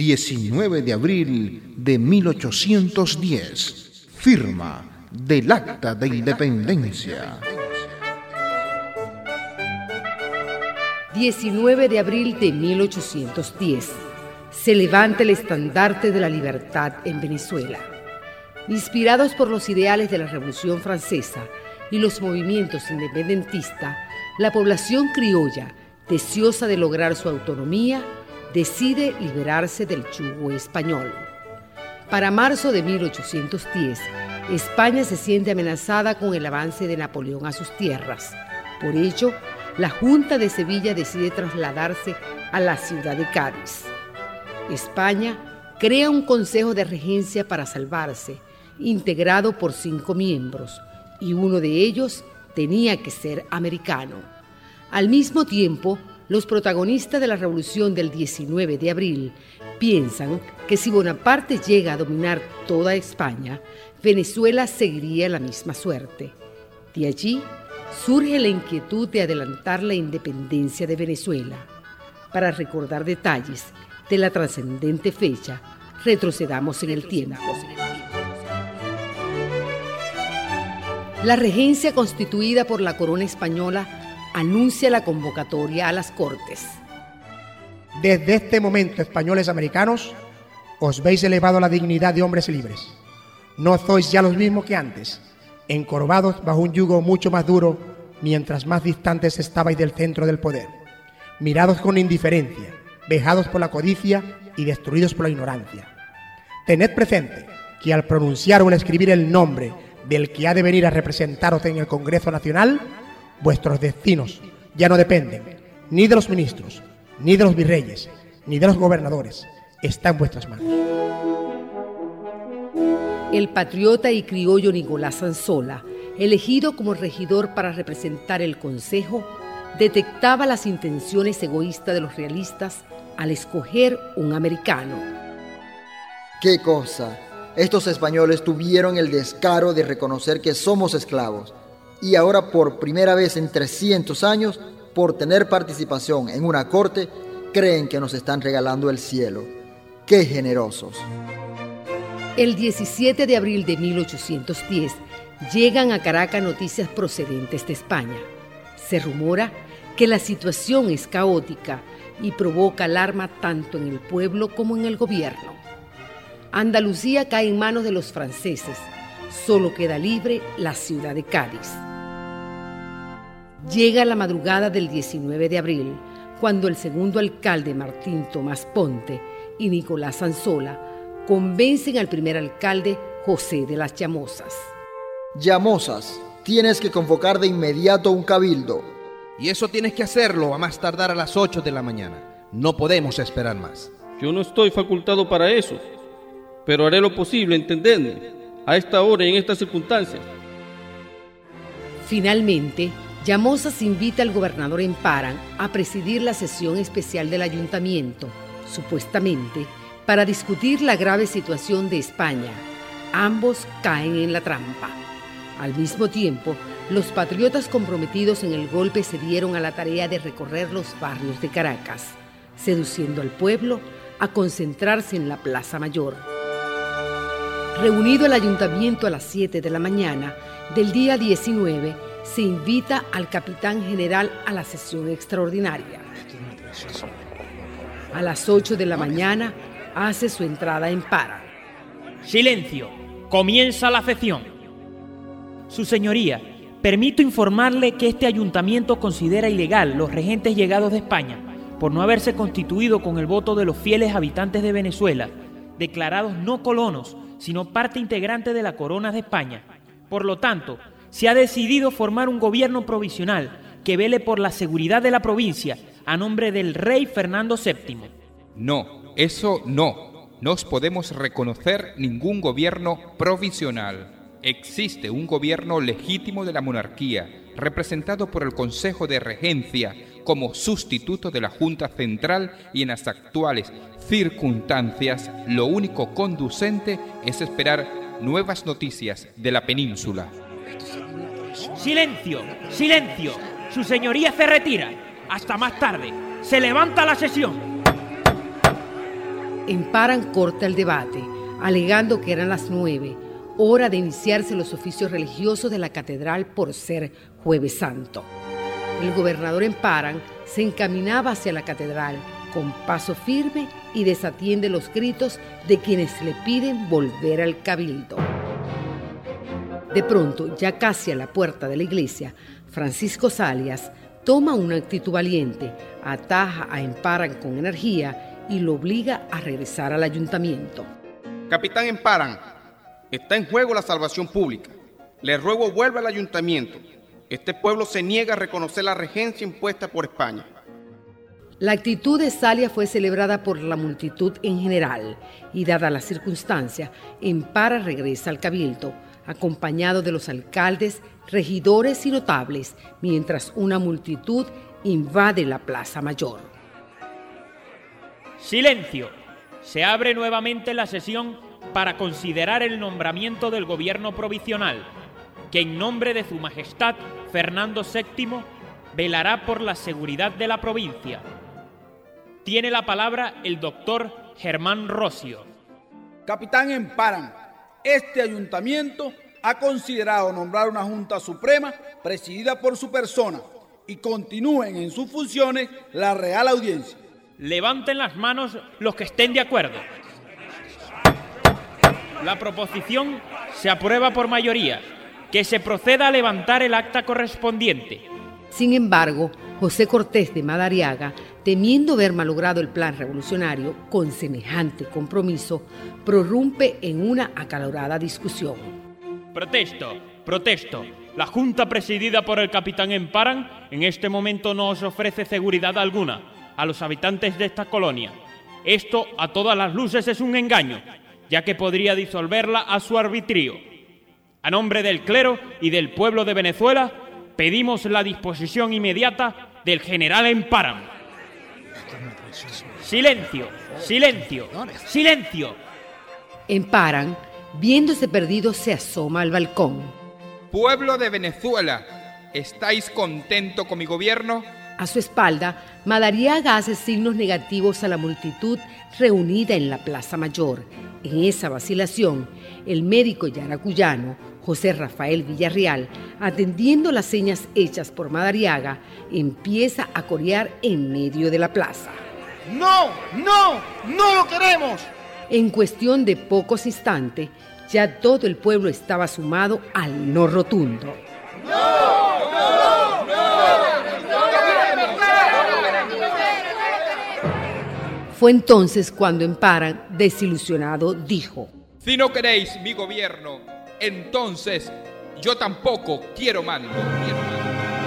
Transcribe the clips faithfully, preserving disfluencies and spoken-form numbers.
diecinueve de abril de mil ochocientos diez. Firma del Acta de Independencia. diecinueve de abril de mil ochocientos diez. Se levanta el estandarte de la libertad en Venezuela. Inspirados por los ideales de la Revolución Francesa y los movimientos independentistas, la población criolla, deseosa de lograr su autonomía, decide liberarse del yugo español. Para marzo de mil ochocientos diez, España se siente amenazada con el avance de Napoleón a sus tierras. Por ello, la Junta de Sevilla decide trasladarse a la ciudad de Cádiz. España crea un consejo de regencia para salvarse, integrado por cinco miembros, y uno de ellos tenía que ser americano. Al mismo tiempo, los protagonistas de la revolución del diecinueve de abril piensan que si Bonaparte llega a dominar toda España, Venezuela seguiría la misma suerte. De allí surge la inquietud de adelantar la independencia de Venezuela. Para recordar detalles de la trascendente fecha, retrocedamos en el tiempo. La regencia constituida por la corona española anuncia la convocatoria a las Cortes. Desde este momento, españoles americanos, os veis elevado a la dignidad de hombres libres. No sois ya los mismos que antes, encorvados bajo un yugo mucho más duro, mientras más distantes estabais del centro del poder, mirados con indiferencia, vejados por la codicia y destruidos por la ignorancia. Tened presente que al pronunciar o al escribir el nombre del que ha de venir a representaros en el Congreso Nacional, vuestros destinos ya no dependen ni de los ministros, ni de los virreyes, ni de los gobernadores. Está en vuestras manos. El patriota y criollo Nicolás Sanzola, elegido como regidor para representar el Consejo, detectaba las intenciones egoístas de los realistas al escoger un americano. ¡Qué cosa! Estos españoles tuvieron el descaro de reconocer que somos esclavos y ahora por primera vez en trescientos años, por tener participación en una corte, creen que nos están regalando el cielo. ¡Qué generosos! El diecisiete de abril de mil ochocientos diez llegan a Caracas noticias procedentes de España. Se rumora que la situación es caótica y provoca alarma tanto en el pueblo como en el gobierno. Andalucía cae en manos de los franceses. Solo queda libre la ciudad de Cádiz. Llega la madrugada del diecinueve de abril, cuando el segundo alcalde Martín Tomás Ponte y Nicolás Sanzola convencen al primer alcalde José de las Llamosas. Llamosas, tienes que convocar de inmediato un cabildo. Y eso tienes que hacerlo a más tardar a las ocho de la mañana. No podemos esperar más. Yo no estoy facultado para eso, pero haré lo posible, entendedme, a esta hora y en estas circunstancias. Finalmente, Llamosas invita al gobernador Emparan a presidir la sesión especial del ayuntamiento, supuestamente para discutir la grave situación de España. Ambos caen en la trampa. Al mismo tiempo, los patriotas comprometidos en el golpe se dieron a la tarea de recorrer los barrios de Caracas, seduciendo al pueblo a concentrarse en la Plaza Mayor. Reunido el ayuntamiento a las siete de la mañana del día diecinueve, se invita al capitán general a la sesión extraordinaria. A las ocho de la mañana hace su entrada Emparan. Silencio, comienza la sesión. Su señoría, permito informarle que este ayuntamiento considera ilegal los regentes llegados de España por no haberse constituido con el voto de los fieles habitantes de Venezuela, declarados no colonos, sino parte integrante de la corona de España. Por lo tanto, se ha decidido formar un gobierno provisional que vele por la seguridad de la provincia a nombre del rey Fernando séptimo. No, eso no. No os podemos reconocer ningún gobierno provisional. Existe un gobierno legítimo de la monarquía, representado por el Consejo de Regencia como sustituto de la Junta Central, y en las actuales circunstancias lo único conducente es esperar nuevas noticias de la península. ¡Silencio! ¡Silencio! Su señoría se retira. Hasta más tarde. Se levanta la sesión. Emparan corta el debate, alegando que eran las nueve, hora de iniciarse los oficios religiosos de la catedral por ser Jueves Santo. El gobernador Emparan se encaminaba hacia la catedral con paso firme y desatiende los gritos de quienes le piden volver al cabildo. De pronto, ya casi a la puerta de la iglesia, Francisco Zalias toma una actitud valiente, ataja a Emparan con energía y lo obliga a regresar al ayuntamiento. Capitán Emparan, está en juego la salvación pública. Le ruego vuelva al ayuntamiento. Este pueblo se niega a reconocer la regencia impuesta por España. La actitud de Zalias fue celebrada por la multitud en general y, dada la circunstancia, Emparan regresa al cabildo, acompañado de los alcaldes, regidores y notables, mientras una multitud invade la Plaza Mayor. ¡Silencio! Se abre nuevamente la sesión para considerar el nombramiento del gobierno provisional, que en nombre de su majestad Fernando séptimo velará por la seguridad de la provincia. Tiene la palabra el doctor Germán Rossio. Capitán Emparan, este ayuntamiento ha considerado nombrar una Junta Suprema presidida por su persona y continúen en sus funciones la Real Audiencia. Levanten las manos los que estén de acuerdo. La proposición se aprueba por mayoría. Que se proceda a levantar el acta correspondiente. Sin embargo, José Cortés de Madariaga, temiendo ver malogrado el plan revolucionario con semejante compromiso, prorrumpe en una acalorada discusión. Protesto, protesto. La Junta presidida por el capitán Emparan en este momento no os ofrece seguridad alguna a los habitantes de esta colonia. Esto a todas las luces es un engaño, ya que podría disolverla a su arbitrio. A nombre del clero y del pueblo de Venezuela, pedimos la disposición inmediata del general Emparan. ¡Silencio! ¡Silencio! ¡Silencio! Emparan, viéndose perdido, se asoma al balcón. Pueblo de Venezuela, ¿estáis contento con mi gobierno? A su espalda, Madariaga hace signos negativos a la multitud reunida en la Plaza Mayor. En esa vacilación, el médico yaracuyano, José Rafael Villarreal, atendiendo las señas hechas por Madariaga, empieza a corear en medio de la plaza. ¡No! ¡No! ¡No lo queremos! En cuestión de pocos instantes, ya todo el pueblo estaba sumado al no rotundo. ¡No! ¡No! ¡No! Fue entonces cuando Emparan, desilusionado, dijo: Si no queréis mi gobierno, entonces yo tampoco quiero mando. Quiero mando.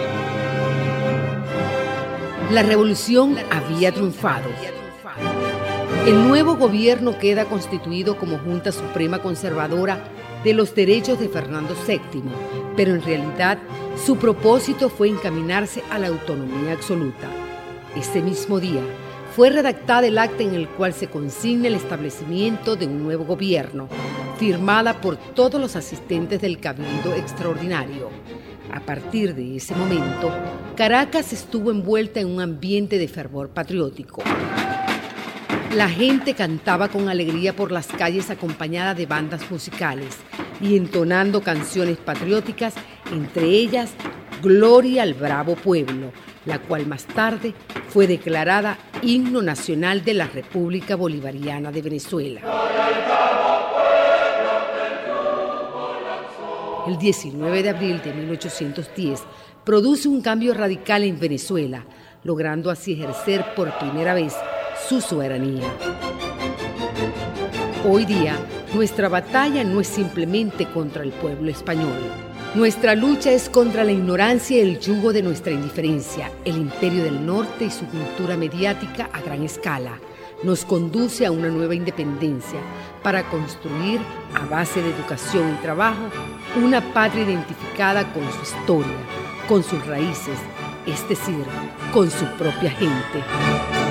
La revolución había triunfado. El nuevo gobierno queda constituido como Junta Suprema Conservadora de los derechos de Fernando séptimo, pero en realidad su propósito fue encaminarse a la autonomía absoluta. Ese mismo día fue redactada el acta en el cual se consigna el establecimiento de un nuevo gobierno, firmada por todos los asistentes del Cabildo Extraordinario. A partir de ese momento, Caracas estuvo envuelta en un ambiente de fervor patriótico. La gente cantaba con alegría por las calles acompañada de bandas musicales y entonando canciones patrióticas, entre ellas Gloria al Bravo Pueblo, la cual más tarde fue declarada himno nacional de la República Bolivariana de Venezuela. El diecinueve de abril de mil ochocientos diez produce un cambio radical en Venezuela, logrando así ejercer por primera vez su soberanía. Hoy día, nuestra batalla no es simplemente contra el pueblo español. Nuestra lucha es contra la ignorancia y el yugo de nuestra indiferencia. El imperio del norte y su cultura mediática a gran escala nos conduce a una nueva independencia para construir, a base de educación y trabajo, una patria identificada con su historia, con sus raíces, es decir, con su propia gente.